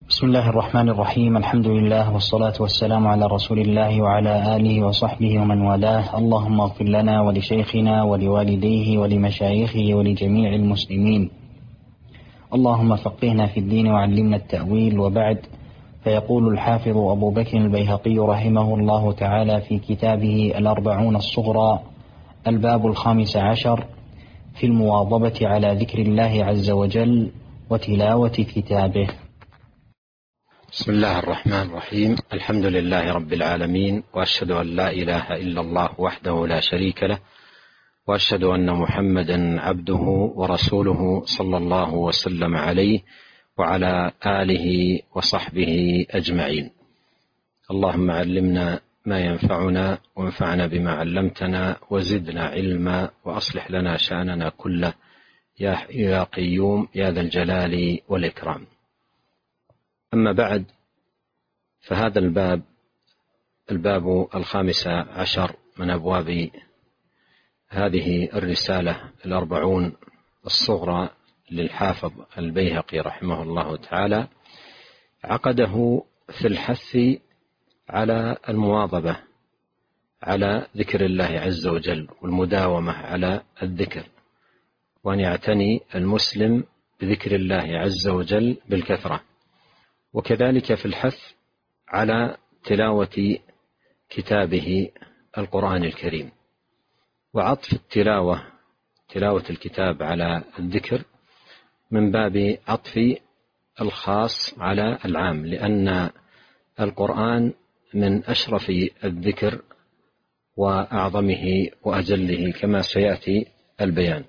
بسم الله الرحمن الرحيم. الحمد لله والصلاة والسلام على رسول الله وعلى آله وصحبه ومن والاه. اللهم اغفر لنا ولشيخنا ولوالديه ولمشايخه ولجميع المسلمين. اللهم فقهنا في الدين وعلمنا التأويل. وبعد، فيقول الحافظ أبو بكر البيهقي رحمه الله تعالى في كتابه الأربعون الصغرى الباب 15 في المواظبة على ذكر الله عز وجل وتلاوة كتابه. بسم الله الرحمن الرحيم. الحمد لله رب العالمين، وأشهد أن لا إله إلا الله وحده لا شريك له، وأشهد أن محمدا عبده ورسوله صلى الله وسلم عليه وعلى آله وصحبه أجمعين. اللهم علمنا ما ينفعنا وانفعنا بما علمتنا وزدنا علما وأصلح لنا شأننا كله يا قيوم يا ذا الجلال والإكرام. أما بعد، فهذا الباب 15 من أبواب هذه الرسالة 40 الصغرى للحافظ البيهقي رحمه الله تعالى، عقده في الحث على المواظبة على ذكر الله عز وجل والمداومة على الذكر، وأن يعتني المسلم بذكر الله عز وجل بالكثرة، وكذلك في الحث على تلاوة كتابه القرآن الكريم، وعطف تلاوة الكتاب على الذكر من باب عطف الخاص على العام، لأن القرآن من أشرف الذكر وأعظمه وأجله كما سيأتي البيان.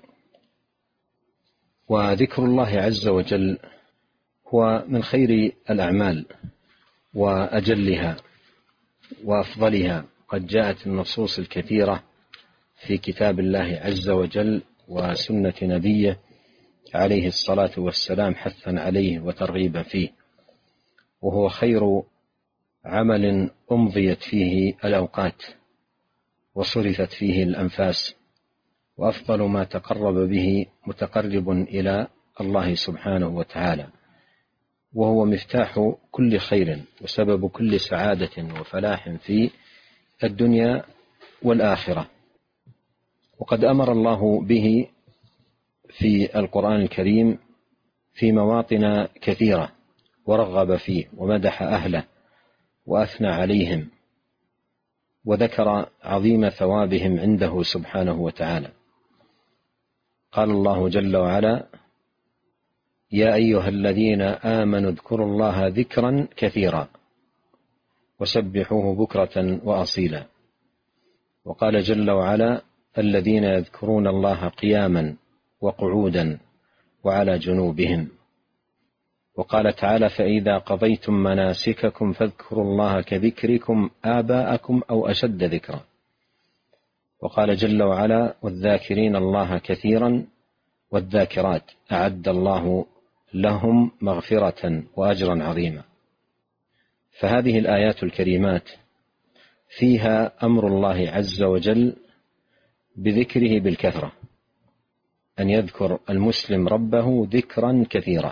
وذكر الله عز وجل هو من خير الأعمال وأجلها وأفضلها. قد جاءت النصوص الكثيرة في كتاب الله عز وجل وسنة نبيه عليه الصلاة والسلام حثا عليه وترغيبا فيه، وهو خير عمل أمضيت فيه الأوقات وصرفت فيه الأنفاس، وأفضل ما تقرب به متقرب إلى الله سبحانه وتعالى، وهو مفتاح كل خير وسبب كل سعادة وفلاح في الدنيا والآخرة. وقد أمر الله به في القرآن الكريم في مواطن كثيرة، ورغب فيه ومدح أهله وأثنى عليهم، وذكر عظيم ثوابهم عنده سبحانه وتعالى. قال الله جل وعلا: يا أيها الذين آمنوا اذكروا الله ذكرا كثيرا وسبحوه بكرة وأصيلا. وقال جل وعلا: الذين يذكرون الله قياما وقعودا وعلى جنوبهم. وقال تعالى: فإذا قضيتم مناسككم فاذكروا الله كذكركم آباءكم أو أشد ذكرا. وقال جل وعلا: والذاكرين الله كثيرا والذاكرات أعد الله لهم مغفرة وأجرا عظيما. فهذه الآيات الكريمات فيها أمر الله عز وجل بذكره بالكثرة، أن يذكر المسلم ربه ذكرا كثيرا،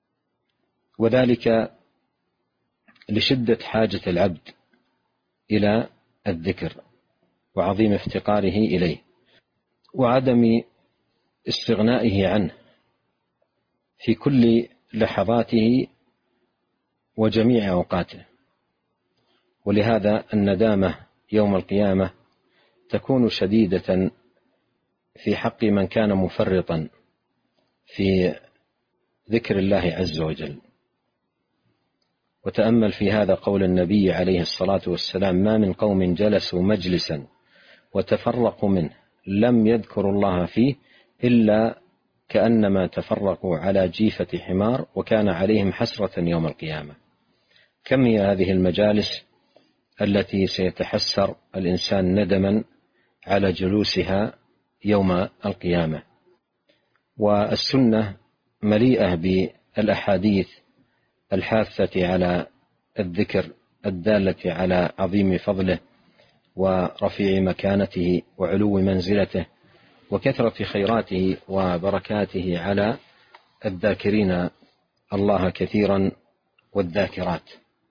وذلك لشدة حاجة العبد إلى الذكر وعظيم افتقاره إليه وعدم استغنائه عنه في كل لحظاته وجميع أوقاته. ولهذا الندامة يوم القيامة تكون شديدة في حق من كان مفرطا في ذكر الله عز وجل. وتأمل في هذا قول النبي عليه الصلاة والسلام: ما من قوم جلسوا مجلسا وتفرقوا منه لم يذكروا الله فيه إلا كأنما تفرقوا على جيفة حمار وكان عليهم حسرة يوم القيامة. كم هي هذه المجالس التي سيتحسر الإنسان ندما على جلوسها يوم القيامة. والسنة مليئة بالأحاديث الحاثة على الذكر الدالة على عظيم فضله ورفيع مكانته وعلو منزلته وكثرة خيراته وبركاته على الذاكرين الله كثيرا والذاكرات.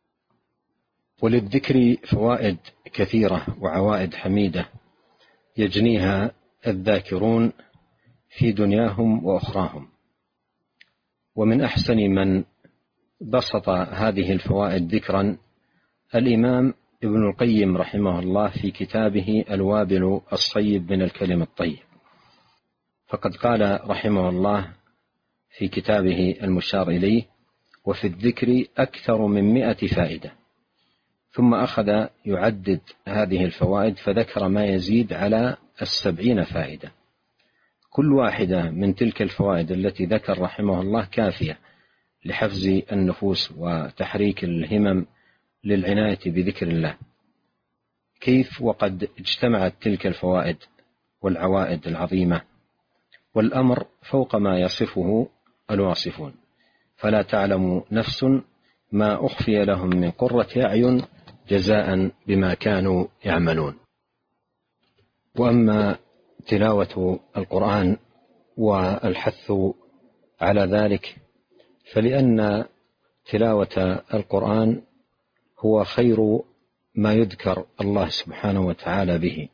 وللذكر فوائد كثيرة وعوائد حميدة يجنيها الذاكرون في دنياهم وأخراهم. ومن أحسن من بسط هذه الفوائد ذكرا الإمام ابن القيم رحمه الله في كتابه الوابل الصيب من الكلم الطيب، فقد قال رحمه الله في كتابه المشار إليه: وفي الذكر أكثر من 100 فائدة. ثم أخذ يعدد هذه الفوائد فذكر ما يزيد على 70 فائدة. كل واحدة من تلك الفوائد التي ذكر رحمه الله كافية لحفز النفوس وتحريك الهمم للعناية بذكر الله. كيف وقد اجتمعت تلك الفوائد والعوائد العظيمة، والأمر فوق ما يصفه الواصفون، فلا تعلم نفس ما أخفي لهم من قرة أعين جزاء بما كانوا يعملون. وأما تلاوة القرآن والحث على ذلك فلأن تلاوة القرآن هو خير ما يذكر الله سبحانه وتعالى به،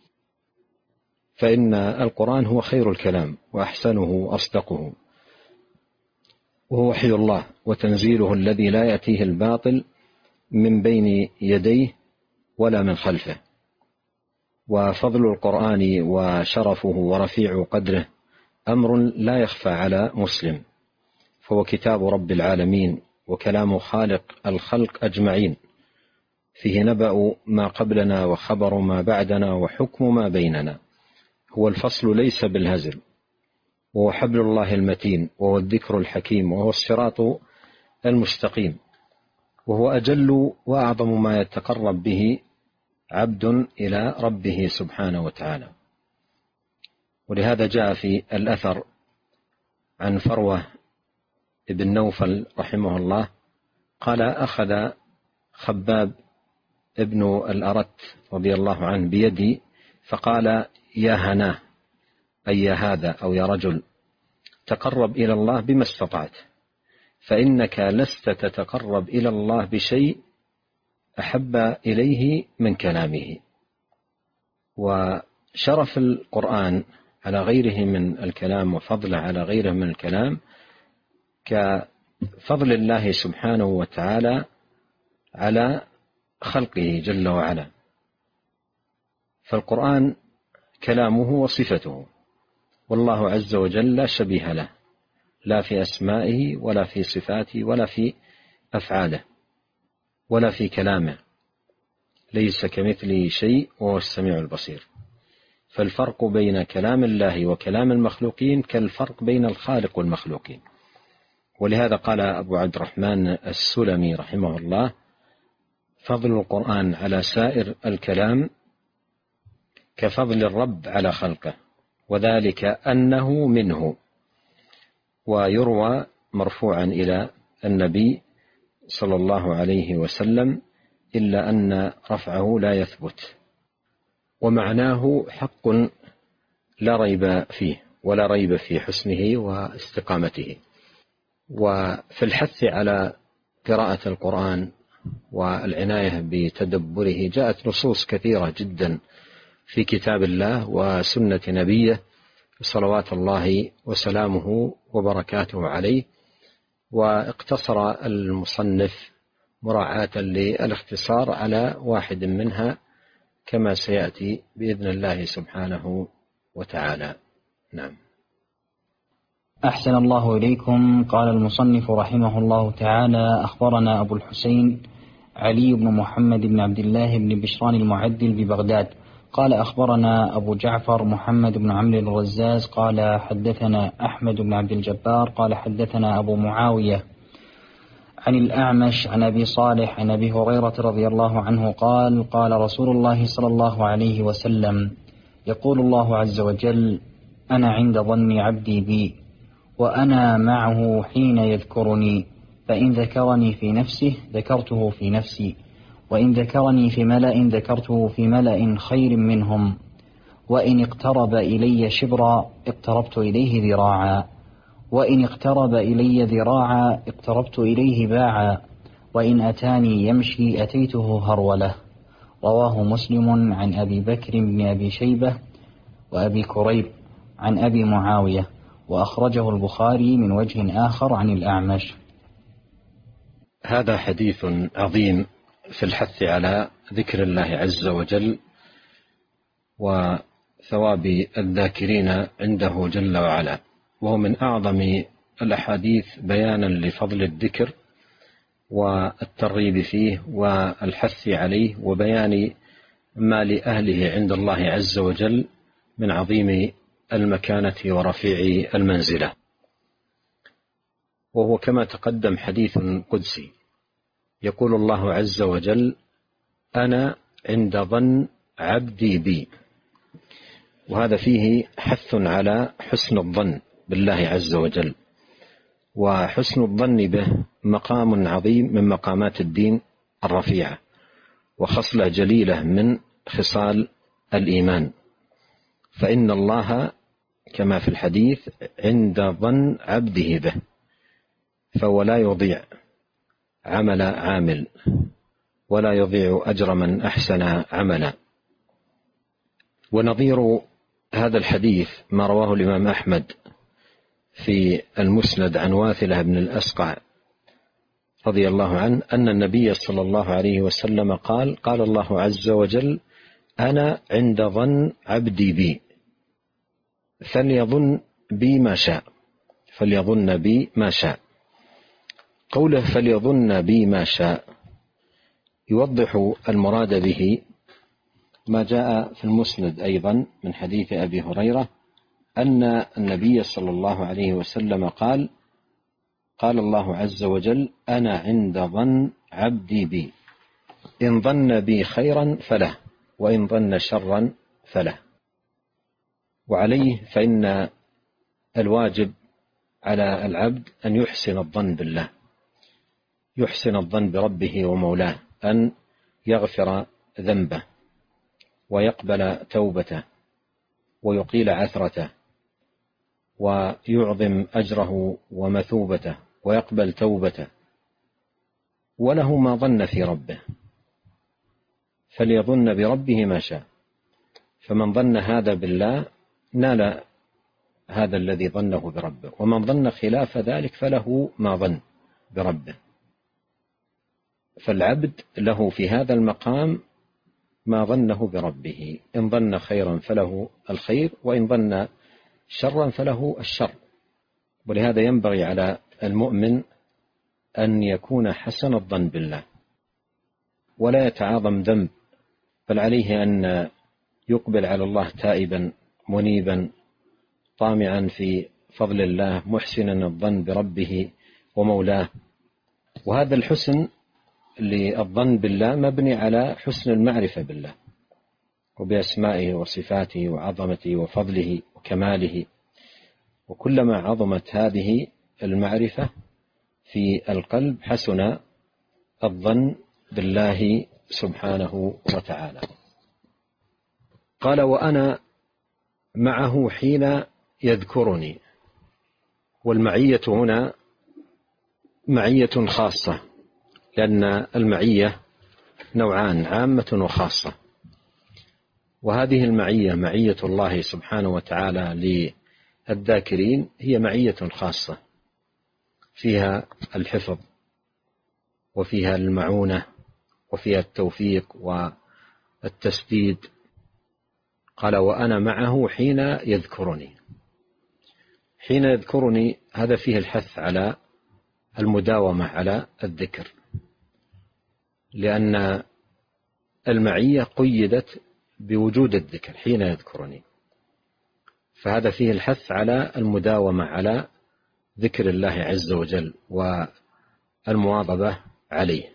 فإن القرآن هو خير الكلام وأحسنه وأصدقه، وهو وحي الله وتنزيله الذي لا يأتيه الباطل من بين يديه ولا من خلفه. وفضل القرآن وشرفه ورفيع قدره أمر لا يخفى على مسلم، فهو كتاب رب العالمين وكلام خالق الخلق أجمعين، فيه نبأ ما قبلنا وخبر ما بعدنا وحكم ما بيننا. هو الفصل ليس بالهزل، وهو حبل الله المتين، وهو الذكر الحكيم، وهو الصراط المستقيم، وهو أجل وأعظم ما يتقرب به عبد إلى ربه سبحانه وتعالى. ولهذا جاء في الأثر عن فروة ابن نوفل رحمه الله قال: أخذ خباب ابن الأرت رضي الله عنه بيدي فقال: يا هناه، أي يا هذا أو يا رجل، تقرب إلى الله بما استطعت، فإنك لست تتقرب إلى الله بشيء أحب إليه من كلامه. وشرف القرآن على غيره من الكلام وفضله على غيره من الكلام كفضل الله سبحانه وتعالى على خلقه جل وعلا. فالقرآن كلامه وصفته، والله عز وجل لا شبيه له، لا في أسمائه ولا في صفاته ولا في أفعاله ولا في كلامه، ليس كمثله شيء وهو السميع البصير. فالفرق بين كلام الله وكلام المخلوقين كالفرق بين الخالق والمخلوقين. ولهذا قال أبو عبد الرحمن السلمي رحمه الله: فضل القرآن على سائر الكلام كفضل الرب على خلقه، وذلك أنه منه. ويروى مرفوعا إلى النبي صلى الله عليه وسلم، إلا أن رفعه لا يثبت، ومعناه حق لا ريب فيه ولا ريب في حسنه واستقامته. وفي الحث على قراءة القرآن والعناية بتدبره جاءت نصوص كثيرة جدا في كتاب الله وسنة نبيه صلوات الله وسلامه وبركاته عليه. واقتصر المصنف مراعاة للاختصار على واحد منها كما سيأتي بإذن الله سبحانه وتعالى. نعم. أحسن الله إليكم. قال المصنف رحمه الله تعالى: أخبرنا أبو الحسين علي بن محمد بن عبد الله بن بشران المعدل ببغداد قال: أخبرنا أبو جعفر محمد بن عمرو الرزاز قال: حدثنا أحمد بن عبد الجبار قال: حدثنا أبو معاوية عن الأعمش عن أبي صالح عن أبي هريرة رضي الله عنه قال: قال رسول الله صلى الله عليه وسلم: يقول الله عز وجل: أنا عند ظن عبدي بي، وأنا معه حين يذكرني، فإن ذكرني في نفسه ذكرته في نفسي، وإن ذكرني في ملأ ذكرته في ملأ خير منهم، وإن اقترب إلي شبرا اقتربت إليه ذراعا، وإن اقترب إلي ذراعا اقتربت إليه باعا، وإن أتاني يمشي أتيته هرولة. رواه مسلم عن أبي بكر بن أبي شيبة وأبي كريب عن أبي معاوية، وأخرجه البخاري من وجه آخر عن الأعمش. هذا حديث عظيم في الحث على ذكر الله عز وجل وثواب الذاكرين عنده جل وعلا، وهو من أعظم الأحاديث بيانا لفضل الذكر والترغيب فيه والحث عليه وبيان ما لأهله عند الله عز وجل من عظيم المكانة ورفيع المنزلة. وهو كما تقدم حديث قدسي، يقول الله عز وجل: أنا عند ظن عبدي بي. وهذا فيه حث على حسن الظن بالله عز وجل، وحسن الظن به مقام عظيم من مقامات الدين الرفيعة، وخصلة جليلة من خصال الإيمان. فإن الله كما في الحديث عند ظن عبده به، فهو لا يضيع عمل عامل ولا يضيع أجر من أحسن عملا. ونظير هذا الحديث ما رواه الإمام أحمد في المسند عن واثلة بن الأسقع رضي الله عنه أن النبي صلى الله عليه وسلم قال: قال الله عز وجل: أنا عند ظن عبدي بي فليظن بي ما شاء. فليظن بي ما شاء. قوله فليظن بي ما شاء يوضح المراد به ما جاء في المسند أيضا من حديث أبي هريرة أن النبي صلى الله عليه وسلم قال: قال الله عز وجل: أنا عند ظن عبدي بي، إن ظن بي خيرا فله، وإن ظن شرا فله. وعليه فإن الواجب على العبد أن يحسن الظن بالله، يحسن الظن بربه ومولاه، أن يغفر ذنبه ويقبل توبته ويقيل عثرته ويعظم أجره ومثوبته ويقبل توبته، وله ما ظن في ربه، فليظن بربه ما شاء. فمن ظن هذا بالله نال هذا الذي ظنه بربه، ومن ظن خلاف ذلك فله ما ظن بربه. فالعبد له في هذا المقام ما ظنه بربه، إن ظن خيرا فله الخير، وإن ظن شرا فله الشر. ولهذا ينبغي على المؤمن أن يكون حسن الظن بالله ولا يتعاظم ذنب، بل عليه أن يقبل على الله تائبا منيبا طامعا في فضل الله، محسنا الظن بربه ومولاه. وهذا الحسن للظن بالله مبني على حسن المعرفة بالله وبأسمائه وصفاته وعظمته وفضله وكماله. وكلما عظمت هذه المعرفة في القلب حسن الظن بالله سبحانه وتعالى. قال: وأنا معه حين يذكرني. والمعية هنا معية خاصة، لأن المعية نوعان: عامة وخاصة. وهذه المعية، معية الله سبحانه وتعالى للذاكرين، هي معية خاصة فيها الحفظ وفيها المعونة وفيها التوفيق والتسديد. قال: وأنا معه حين يذكرني. حين يذكرني هذا فيه الحث على المداومة على الذكر، لأن المعية قيدت بوجود الذكر حين يذكرني، فهذا فيه الحث على المداومة على ذكر الله عز وجل والمواظبة عليه.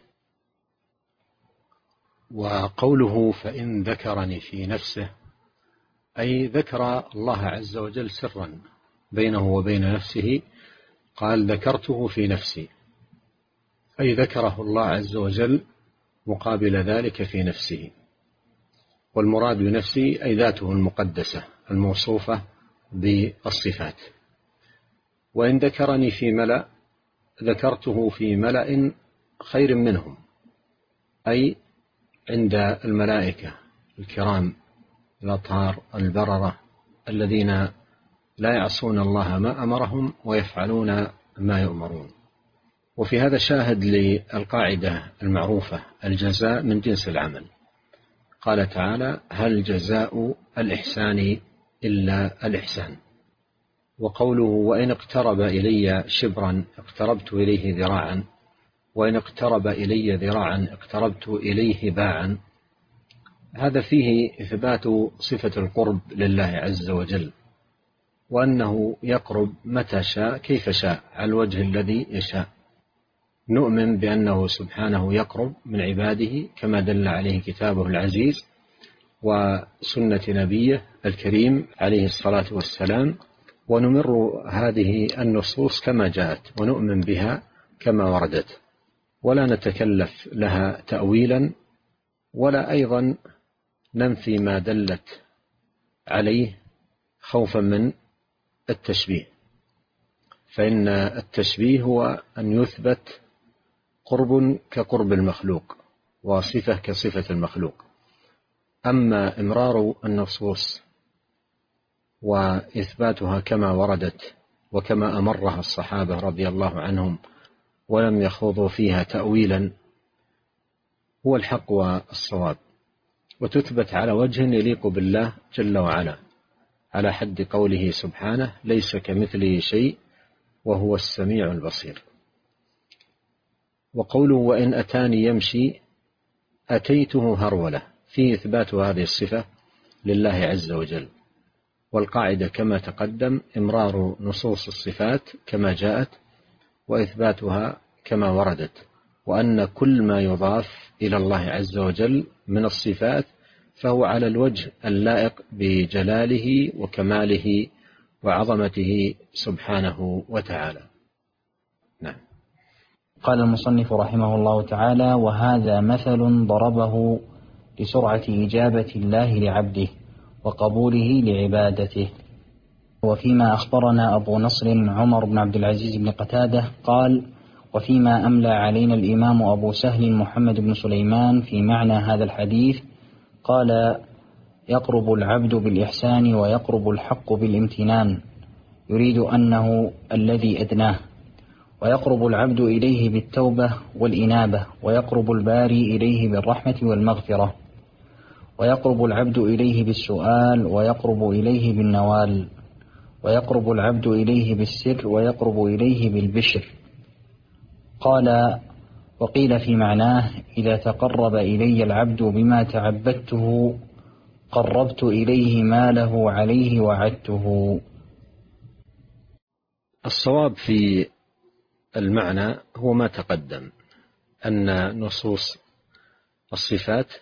وقوله فإن ذكرني في نفسه، أي ذكر الله عز وجل سرا بينه وبين نفسه. قال: ذكرته في نفسي، أي ذكره الله عز وجل مقابل ذلك في نفسه. والمراد بنفسه أي ذاته المقدسة الموصوفة بالصفات. وإن ذكرني في ملأ، ذكرته في ملأ خير منهم، أي عند الملائكة الكرام الأطهار البررة الذين لا يعصون الله ما أمرهم ويفعلون ما يؤمرون. وفي هذا شاهد للقاعدة المعروفة: الجزاء من جنس العمل. قال تعالى: هل جزاء الإحسان إلا الإحسان. وقوله: وإن اقترب إلي شبرا اقتربت إليه ذراعا، وإن اقترب إلي ذراعا اقتربت إليه باعا، هذا فيه إثبات صفة القرب لله عز وجل، وأنه يقرب متى شاء كيف شاء على الوجه الذي يشاء. نؤمن بأنه سبحانه يقرب من عباده كما دل عليه كتابه العزيز وسنة نبيه الكريم عليه الصلاة والسلام، ونمر هذه النصوص كما جاءت ونؤمن بها كما وردت، ولا نتكلف لها تأويلا، ولا أيضا ننفي ما دلت عليه خوفا من التشبيه، فإن التشبيه هو أن يثبت قرب كقرب المخلوق وصفة كصفة المخلوق. أما إمرار النصوص وإثباتها كما وردت وكما أمرها الصحابة رضي الله عنهم ولم يخوضوا فيها تأويلا هو الحق والصواب، وتثبت على وجه يليق بالله جل وعلا، على حد قوله سبحانه: ليس كمثله شيء وهو السميع البصير. وقوله: وإن أتاني يمشي أتيته هرولة، فيه إثبات هذه الصفة لله عز وجل. والقاعدة كما تقدم إمرار نصوص الصفات كما جاءت وإثباتها كما وردت، وأن كل ما يضاف إلى الله عز وجل من الصفات فهو على الوجه اللائق بجلاله وكماله وعظمته سبحانه وتعالى. نعم. قال المصنف رحمه الله تعالى: وهذا مثل ضربه لسرعة إجابة الله لعبده وقبوله لعبادته. وفيما أخبرنا أبو نصر عمر بن عبد العزيز بن قتادة قال: وفيما أملى علينا الإمام أبو سهل محمد بن سليمان في معنى هذا الحديث قال: يقرب العبد بالإحسان ويقرب الحق بالامتنان، يريد أنه الذي أدناه، ويقرب العبد إليه بالتوبة والإنابة، ويقرب الباري إليه بالرحمة والمغفرة، ويقرب العبد إليه بالسؤال، ويقرب إليه بالنوال، ويقرب العبد إليه بالسر، ويقرب إليه بالبشر. قال: وقيل في معناه: إذا تقرب إلي العبد بما تعبدته قربت إليه ما له عليه وعدته. الصواب في المعنى هو ما تقدم، أن نصوص الصفات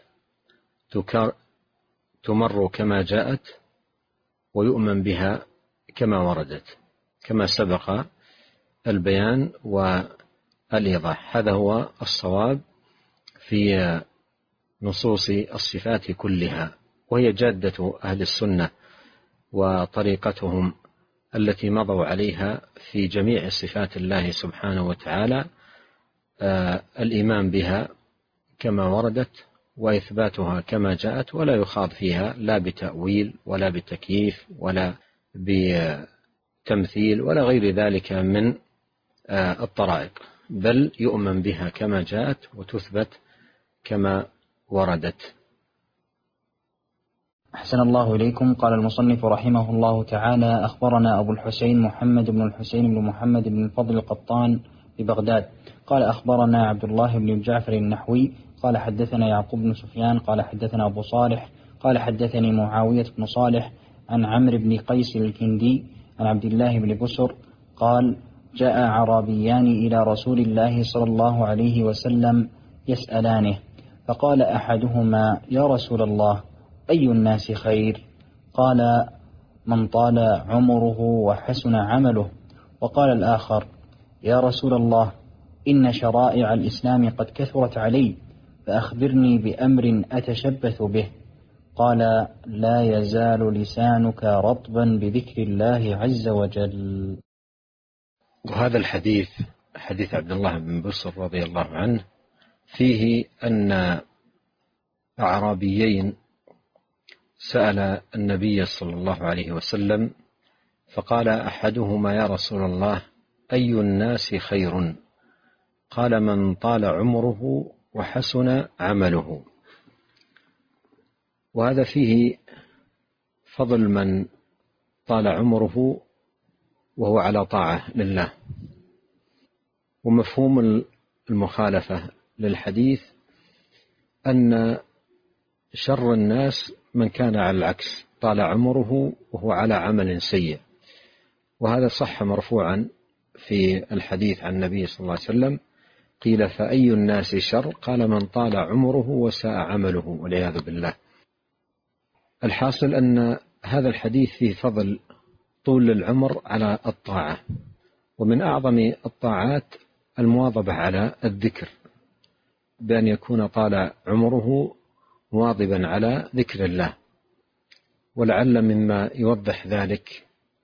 تمر كما جاءت ويؤمن بها كما وردت، كما سبق البيان والإيضاح. هذا هو الصواب في نصوص الصفات كلها، وهي جادة أهل السنة وطريقتهم التي مضوا عليها في جميع صفات الله سبحانه وتعالى، الإيمان بها كما وردت وإثباتها كما جاءت، ولا يخاض فيها لا بتأويل ولا بتكييف ولا بتمثيل ولا غير ذلك من الطرائق، بل يؤمن بها كما جاءت وتثبت كما وردت. أحسن الله إليكم. قال المصنف رحمه الله تعالى: أخبرنا أبو الحسين محمد بن الحسين بن محمد بن الفضل القطان ببغداد قال: أخبرنا عبد الله بن جعفر النحوي قال: حدثنا يعقوب بن سفيان قال: حدثنا أبو صالح قال: حدثني معاوية بن صالح عن عمرو بن قيس الكندي عن عبد الله بن بسر قال: جاء أعرابيان إلى رسول الله صلى الله عليه وسلم يسألانه، فقال أحدهما: يا رسول الله، أي الناس خير؟ قال: من طال عمره وحسن عمله. وقال الآخر: يا رسول الله، إن شرائع الإسلام قد كثرت علي، فأخبرني بأمر أتشبث به. قال: لا يزال لسانك رطبا بذكر الله عز وجل. وهذا الحديث حديث عبد الله بن بسر رضي الله عنه فيه أن أعرابيين سأل النبي صلى الله عليه وسلم فقال أحدهما: يا رسول الله، أي الناس خير؟ قال: من طال عمره وحسن عمله. وهذا فيه فضل من طال عمره وهو على طاعة لله. ومفهوم المخالفة للحديث أن شر الناس من كان على العكس، طال عمره وهو على عمل سيء. وهذا صح مرفوعا في الحديث عن النبي صلى الله عليه وسلم: قيل: فأي الناس شر؟ قال: من طال عمره وساء عمله، والعياذ بالله. الحاصل أن هذا الحديث فيه فضل طول العمر على الطاعة، ومن أعظم الطاعات المواظبة على الذكر، بأن يكون طال عمره مواظبا على ذكر الله. ولعل مما يوضح ذلك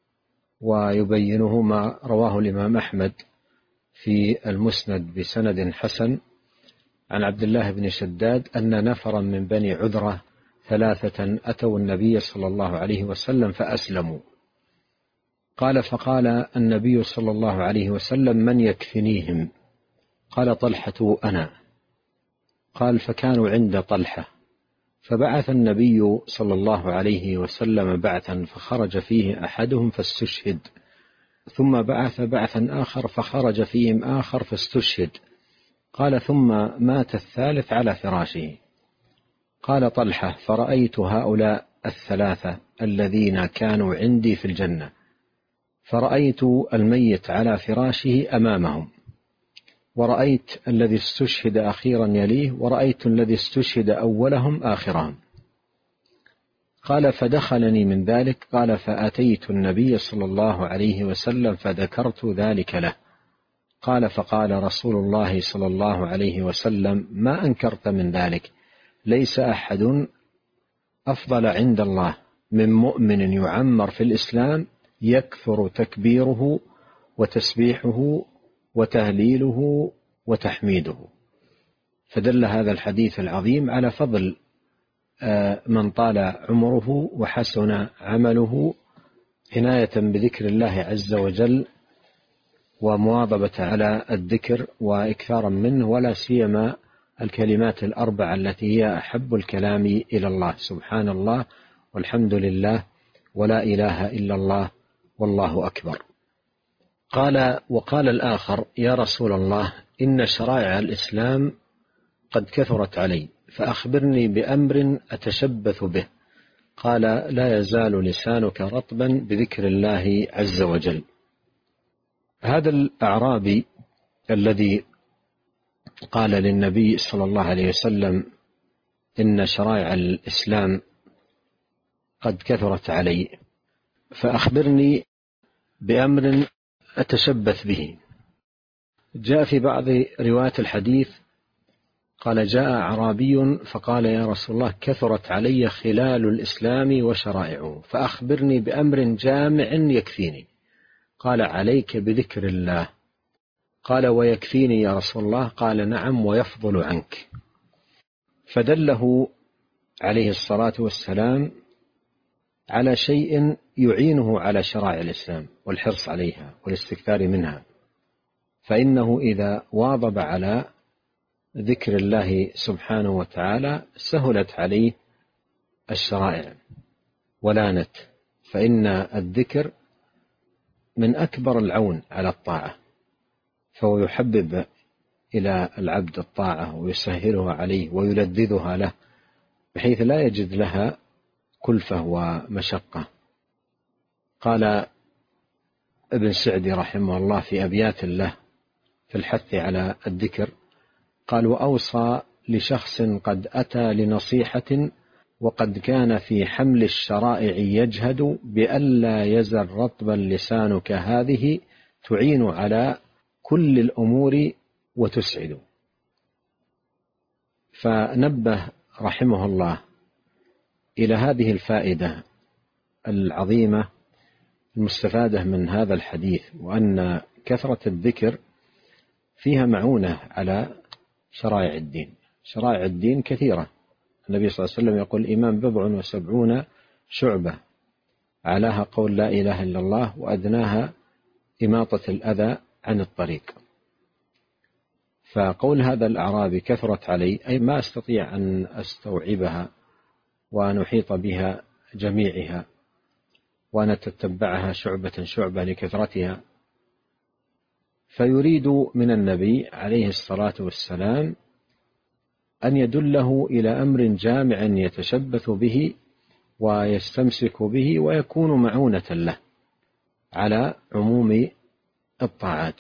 ويبينه ما رواه الإمام أحمد في المسند بسند حسن عن عبد الله بن شداد أن نفرا من بني عذرة 3 أتوا النبي صلى الله عليه وسلم فأسلموا. قال: فقال النبي صلى الله عليه وسلم: من يكفنيهم؟ قال: طلحة أنا. قال: فكانوا عند طلحة، فبعث النبي صلى الله عليه وسلم بعثا فخرج فيه أحدهم فاستشهد، ثم بعث بعثا آخر فخرج فيهم آخر فاستشهد. قال: ثم مات الثالث على فراشه. قال طلحة: فرأيت هؤلاء 3 الذين كانوا عندي في الجنة، فرأيت الميت على فراشه أمامهم، ورأيت الذي استشهد أخيرا يليه، ورأيت الذي استشهد أولهم آخرهم. قال: فدخلني من ذلك. قال: فأتيت النبي صلى الله عليه وسلم فذكرت ذلك له. قال: فقال رسول الله صلى الله عليه وسلم: ما أنكرت من ذلك؟ ليس أحد أفضل عند الله من مؤمن يعمر في الإسلام يكثر تكبيره وتسبيحه وتهليله وتحميده. فدل هذا الحديث العظيم على فضل من طال عمره وحسن عمله عناية بذكر الله عز وجل ومواظبة على الذكر وإكثارا منه، ولا سيما الكلمات الأربع التي هي أحب الكلام إلى الله: سبحان الله، والحمد لله، ولا إله إلا الله، والله أكبر. وقال الآخر: يا رسول الله، إن شرائع الإسلام قد كثرت علي، فأخبرني بأمر أتشبث به. قال: لا يزال لسانك رطبا بذكر الله عز وجل. هذا الأعرابي الذي قال للنبي صلى الله عليه وسلم: إن شرائع الإسلام قد كثرت علي، فأخبرني بأمر أتشبث به. جاء في بعض روايات الحديث قال: جاء أعرابي فقال: يا رسول الله، كثرت علي خلال الإسلام وشرائعه، فأخبرني بأمر جامع يكفيني. قال: عليك بذكر الله. قال: ويكفيني يا رسول الله؟ قال: نعم، ويفضل عنك. فدله عليه الصلاة والسلام على شيء يعينه على شرائع الإسلام والحرص عليها والاستكثار منها، فإنه إذا واظب على ذكر الله سبحانه وتعالى سهلت عليه الشرائع ولانت، فإن الذكر من أكبر العون على الطاعة، فهو يحبب إلى العبد الطاعة ويسهلها عليه ويلذذها له بحيث لا يجد لها كلفة ومشقة. قال ابن سعدي رحمه الله في أبيات له في الحث على الذكر، قال: وأوصى لشخص قد أتى لنصيحة وقد كان في حمل الشرائع يجهد بألا يزل رطبا لسانك هذه تعين على كل الأمور وتسعد. فنبه رحمه الله إلى هذه الفائدة العظيمة المستفادة من هذا الحديث، وأن كثرة الذكر فيها معونة على شرائع الدين. شرائع الدين كثيرة. النبي صلى الله عليه وسلم يقول: الإيمان 77 شعبة، أعلاها قول لا إله إلا الله، وأدناها إماطة الأذى عن الطريق. فقول هذا الأعرابي كثرت علي، أي ما أستطيع أن أستوعبها وأن أحيط بها جميعها وأن أتتبعها شعبة شعبة لكثرتها. فيريد من النبي عليه الصلاة والسلام أن يدله إلى أمر جامع يتشبث به ويستمسك به ويكون معونة له على عموم الطاعات.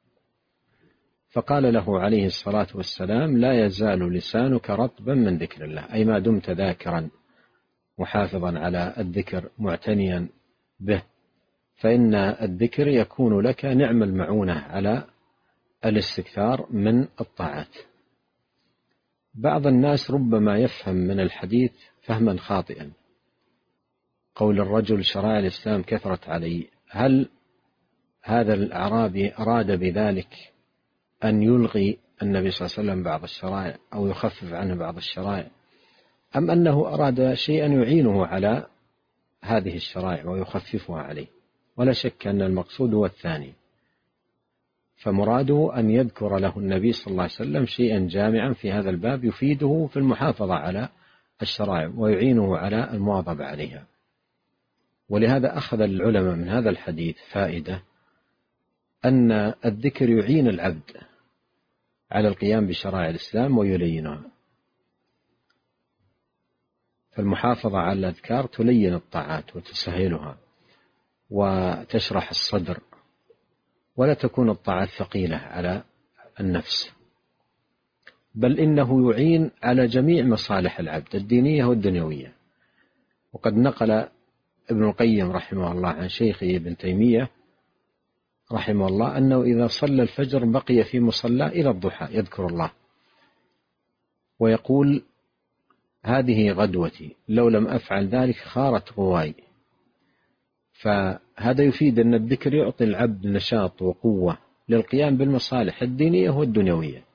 فقال له عليه الصلاة والسلام: لا يزال لسانك رطبا من ذكر الله، أي ما دمت ذاكرا محافظا على الذكر معتنيا به، فإن الذكر يكون لك نعم المعونة على الاستكثار من الطاعات. بعض الناس ربما يفهم من الحديث فهما خاطئا. قول الرجل: شرائع الإسلام كثرت علي، هل هذا الأعرابي أراد بذلك أن يلغي النبي صلى الله عليه وسلم بعض الشرائع أو يخفف عنه بعض الشرائع، أم أنه أراد شيئا يعينه على هذه الشرائع ويخففها عليه؟ ولا شك أن المقصود هو الثاني. فمراده أن يذكر له النبي صلى الله عليه وسلم شيئا جامعا في هذا الباب يفيده في المحافظة على الشرائع ويعينه على المواظبة عليها. ولهذا أخذ العلماء من هذا الحديث فائدة أن الذكر يعين العبد على القيام بشرائع الإسلام ويلينها. فالمحافظة على الأذكار تلين الطاعات وتسهلها وتشرح الصدر، ولا تكون الطاعات ثقيلة على النفس، بل إنه يعين على جميع مصالح العبد الدينية والدنيوية. وقد نقل ابن القيم رحمه الله عن شيخه ابن تيمية رحمه الله أنه إذا صلى الفجر بقي في مصلى إلى الضحى يذكر الله، ويقول: هذه غدوتي، لو لم أفعل ذلك خارت غواي. فهذا يفيد أن الذكر يعطي العبد نشاط وقوة للقيام بالمصالح الدينية والدنيوية.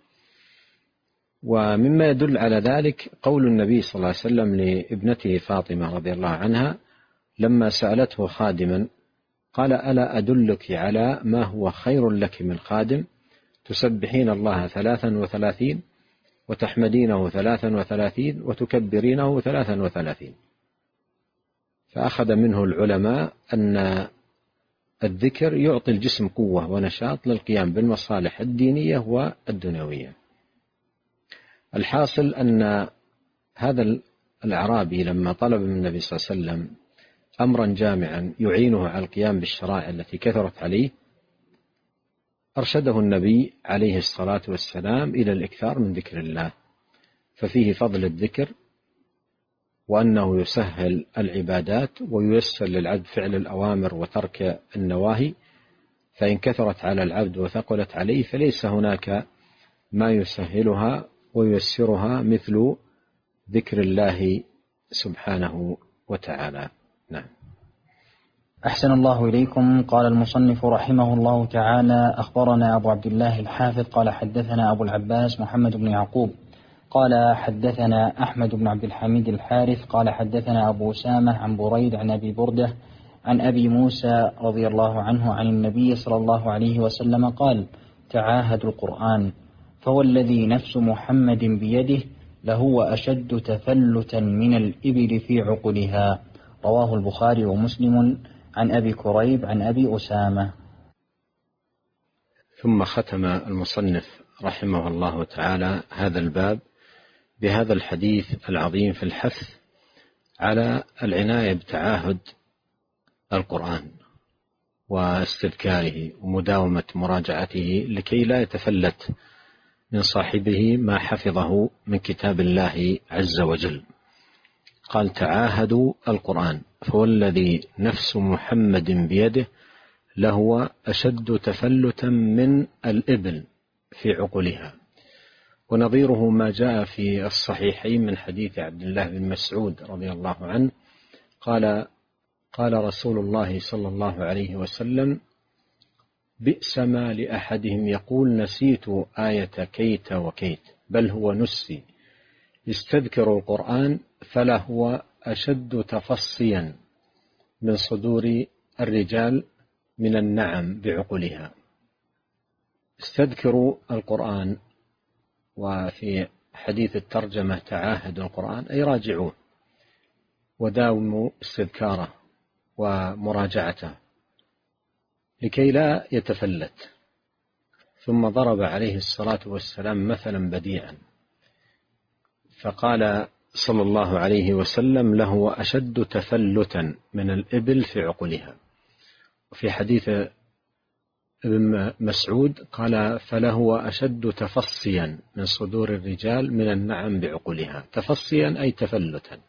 ومما يدل على ذلك قول النبي صلى الله عليه وسلم لابنته فاطمة رضي الله عنها لما سألته خادما، قال: ألا أدلك على ما هو خير لك من خادم؟ تسبحين الله 33 وتحمدينه 33 وتكبرينه 33. فأخذ منه العلماء أن الذكر يعطي الجسم قوة ونشاط للقيام بالمصالح الدينية والدنيوية. الحاصل أن هذا الأعرابي لما طلب من النبي صلى الله عليه وسلم أمرا جامعا يعينه على القيام بالشرائع التي كثرت عليه، أرشده النبي عليه الصلاة والسلام إلى الإكثار من ذكر الله، ففيه فضل الذكر وأنه يسهل العبادات وييسر للعبد فعل الأوامر وترك النواهي. فإن كثرت على العبد وثقلت عليه فليس هناك ما يسهلها وييسرها مثل ذكر الله سبحانه وتعالى. نعم. أحسن الله إليكم. قال المصنف رحمه الله تعالى: أخبرنا أبو عبد الله الحافظ قال حدثنا أبو العباس محمد بن يعقوب قال حدثنا أحمد بن عبد الحميد الحارث قال حدثنا أبو أسامة عن بريد عن أبي بردة عن أبي موسى رضي الله عنه عن النبي صلى الله عليه وسلم قال: تعاهدوا القرآن فوالذي نفس محمد بيده لهو أشد تفلتا من الإبل في عقلها. رواه البخاري ومسلم عن أبي كريب عن أبي أسامة. ثم ختم المصنف رحمه الله تعالى هذا الباب بهذا الحديث العظيم في الحث على العناية بتعاهد القرآن واستذكاره ومداومة مراجعته لكي لا يتفلت من صاحبه ما حفظه من كتاب الله عز وجل. قال: تعاهدوا القرآن فوالذي نفس محمد بيده لهو أشد تفلتا من الإبل في عقلها. ونظيره ما جاء في الصحيحين من حديث عبد الله بن مسعود رضي الله عنه قال رسول الله صلى الله عليه وسلم: بئس ما لأحدهم يقول نسيت آية كيت وكيت بل هو نسي. يستذكر القرآن فلهو أشد تفصيا من صدور الرجال من النعم بعقولها. استذكروا القرآن، وفي حديث الترجمة تعاهدوا القرآن أي راجعوه وداوموا استذكاره ومراجعته لكي لا يتفلت. ثم ضرب عليه الصلاة والسلام مثلا بديعا فقال صلى الله عليه وسلم: له أشد تفلتا من الإبل في عقلها. وفي حديث ابن مسعود قال: فله أشد تفصيا من صدور الرجال من النعم بعقلها. تفصيا أي تفلتا.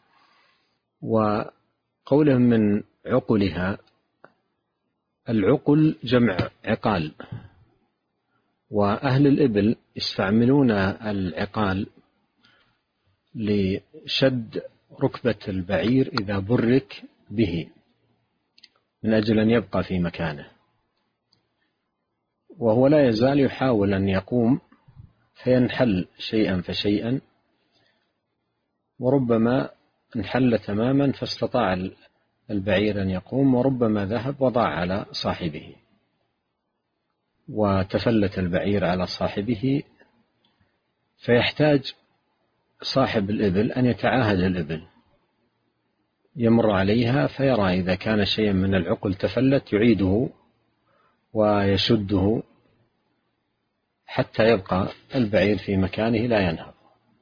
وقولهم من عقلها، العقل جمع عقال، وأهل الإبل يستعملون العقال لشد ركبة البعير إذا برك به من أجل أن يبقى في مكانه، وهو لا يزال يحاول أن يقوم فينحل شيئا فشيئا، وربما انحل تماما فاستطاع البعير أن يقوم، وربما ذهب وضاع على صاحبه وتفلت البعير على صاحبه، فيحتاج صاحب الإبل أن يتعاهد الإبل، يمر عليها فيرى إذا كان شيئا من العقل تفلت يعيده ويشده حتى يبقى البعير في مكانه لا ينهض.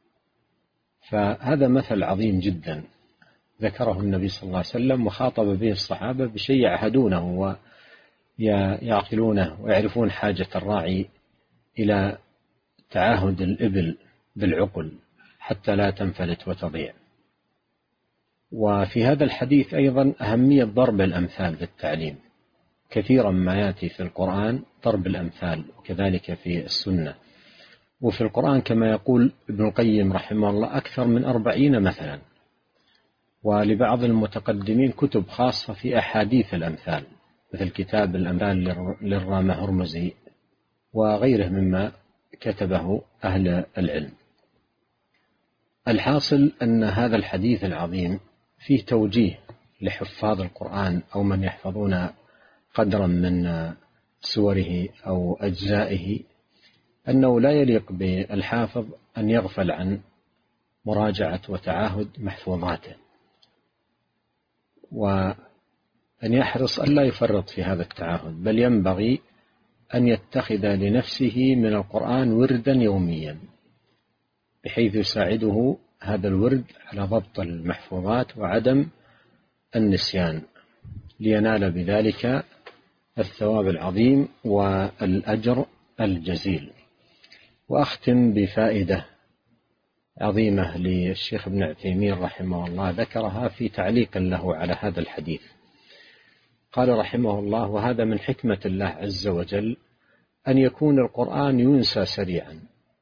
فهذا مثل عظيم جدا ذكره النبي صلى الله عليه وسلم، وخاطب به الصحابة بشيء يعهدونه ويعقلونه ويعرفون حاجة الراعي إلى تعاهد الإبل بالعقل حتى لا تنفلت وتضيع. وفي هذا الحديث أيضا أهمية ضرب الأمثال في التعليم. كثيرا ما يأتي في القرآن ضرب الأمثال، وكذلك في السنة. وفي القرآن كما يقول ابن القيم رحمه الله أكثر من 40 مثلا، ولبعض المتقدمين كتب خاصة في أحاديث الأمثال مثل كتاب الأمثال للرامة هرمزي وغيره مما كتبه أهل العلم. الحاصل أن هذا الحديث العظيم فيه توجيه لحفاظ القرآن أو من يحفظون قدرا من سوره أو أجزائه، أنه لا يليق بالحافظ أن يغفل عن مراجعة وتعاهد محفوظاته، وأن يحرص ألا يفرط في هذا التعاهد، بل ينبغي أن يتخذ لنفسه من القرآن وردا يوميا بحيث يساعده هذا الورد على ضبط المحفوظات وعدم النسيان، لينال بذلك الثواب العظيم والأجر الجزيل. وأختم بفائدة عظيمة للشيخ ابن عثيمين رحمه الله ذكرها في تعليق له على هذا الحديث. قال رحمه الله: وهذا من حكمة الله عز وجل أن يكون القرآن ينسى سريعا،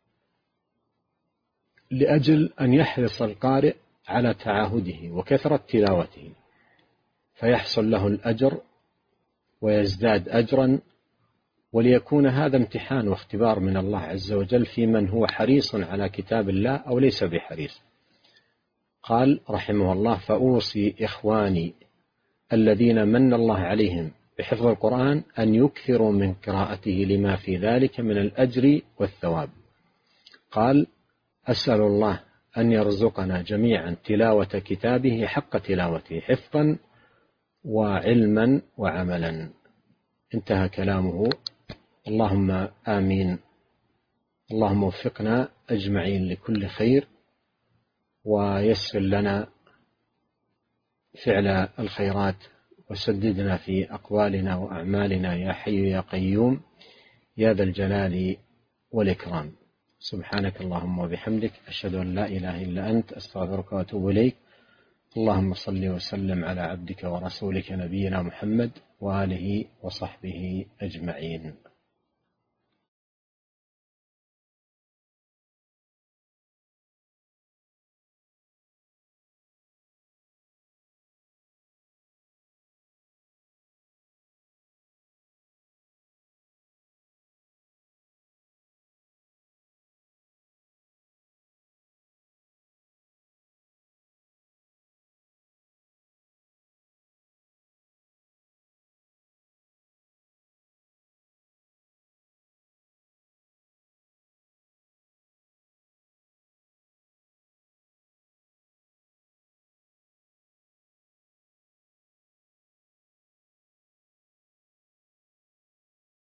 لأجل أن يحرص القارئ على تعاهده وكثرة تلاوته، فيحصل له الأجر ويزداد أجرا، وليكون هذا امتحان واختبار من الله عز وجل في من هو حريص على كتاب الله أو ليس بحريص. قال رحمه الله: فأوصي إخواني الذين من الله عليهم بحفظ القرآن أن يكثروا من قراءته لما في ذلك من الأجر والثواب. قال: أسأل الله أن يرزقنا جميعا تلاوة كتابه حق تلاوته حفظا وعلما وعملا. انتهى كلامه. اللهم آمين. اللهم وفقنا أجمعين لكل خير، ويسر لنا فعل الخيرات، وسددنا في أقوالنا وأعمالنا يا حي يا قيوم يا ذا الجلال والإكرام. سبحانك اللهم وبحمدك، أشهد أن لا إله إلا أنت، أستغفرك وأتوب إليك. اللهم صل وسلم على عبدك ورسولك نبينا محمد وآله وصحبه أجمعين.